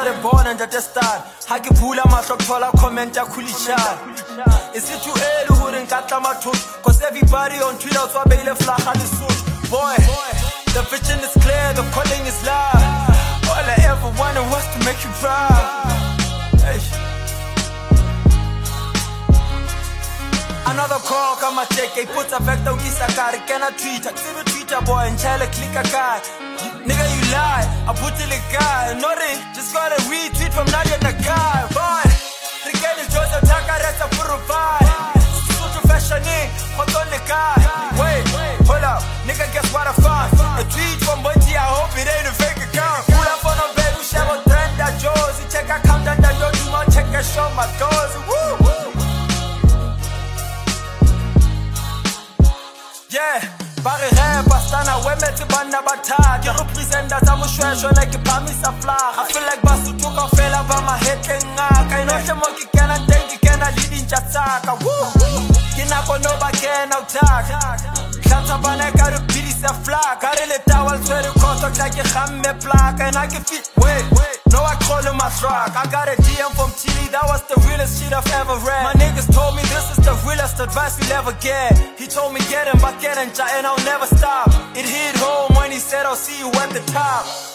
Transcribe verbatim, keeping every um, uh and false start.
started born and just start. Ha ke phula mahlo thola comment ya khulishana. Is it too early ho re nkatla mathush? Cause everybody on Twitter tswa beile flag a le suit. Boy, the vision is clear, the calling is loud. All I ever wanted was to make you proud. Hey. Another call, come and take a put a vector, we sakari, can I tweet? I see the Twitter boy and tell a click a guy. Nigga, you lie, I put it a guy. Not it, just got a retweet from Nadia Nakai. Boy, forget it, Joseph Taka, that's a provide. Such a fashioning, hot on the guy. Wait, hold up, nigga, guess what I found? A tweet from Bunty, I hope it ain't a fake account. Pull up on a bed, we shall trend that Josie. Check account and then don't do my check and show my doors. Woo! Yeah, bare rap, Astana, women to Banda Bata. You represent that I'm a treasure like a Pamisa flag. I feel like Basu took a fell over my head. I know the monkey cannot think you cannot lead in Jataka. Woo! Kinako no back out tag. Kanta Banaka to Pidis a flag. I really towel to the contact like a hammer plaque. And I can fit, wait, wait. No, I call him my track. I got a D M from Chile, that was the realest shit I've ever read. My niggas told me this is the realest advice you'll ever get. He told me get him, but get him, and I'll never stop. It hit home when he said I'll see you at the top.